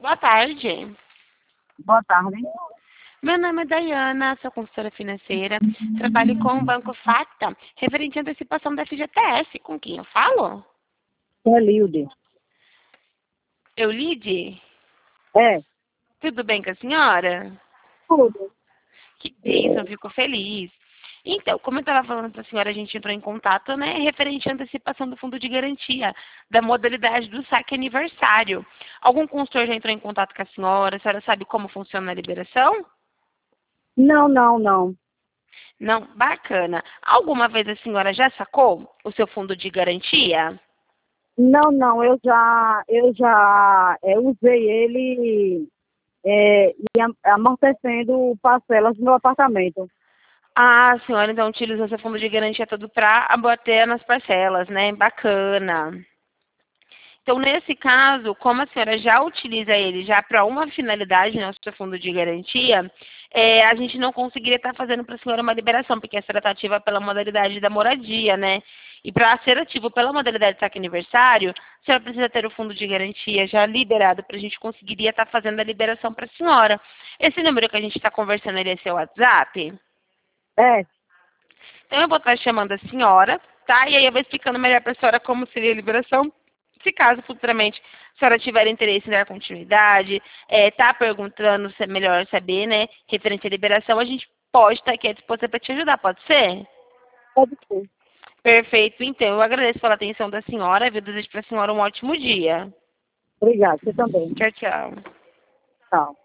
Boa tarde. Boa tarde. Meu nome é Dayana, sou consultora financeira. Trabalho com o Banco Facta, referente à antecipação da FGTS. Com quem eu falo? É Lilde. Eulide? É, Tudo bem com a senhora? tudo. Que bênção, fico feliz. Então, como eu estava falando para a senhora, a gente entrou em contato, né, referente à antecipação do fundo de garantia, da modalidade do saque aniversário. Algum consultor já entrou em contato com a senhora sabe como funciona a liberação? Não, não, não. Não? Bacana. Alguma vez a senhora já sacou o seu fundo de garantia? Não, não, eu já usei ele amortecendo parcelas do meu apartamento. Ah, a senhora então utilizou seu fundo de garantia todo para abater nas parcelas, né? Bacana. Então, nesse caso, como a senhora já utiliza ele já para uma finalidade, né, o seu fundo de garantia, a gente não conseguiria estar fazendo para a senhora uma liberação, porque a senhora está ativa pela modalidade da moradia, né? E para ser ativo pela modalidade de saque aniversário, a senhora precisa ter o fundo de garantia já liberado para a gente conseguiria estar fazendo a liberação para a senhora. Esse número que a gente está conversando, ele é seu WhatsApp? É, Então, eu vou estar chamando a senhora, tá? E aí eu vou explicando melhor para a senhora como seria a liberação. Se caso futuramente a senhora tiver interesse em dar continuidade, tá perguntando se é melhor saber, né, referente à liberação, a gente pode estar aqui à disposição para te ajudar, pode ser? pode ser. Perfeito, então, eu agradeço pela atenção da senhora, viu? Desejo para a senhora um ótimo dia. Obrigada, você também. Tchau, tchau. Tchau.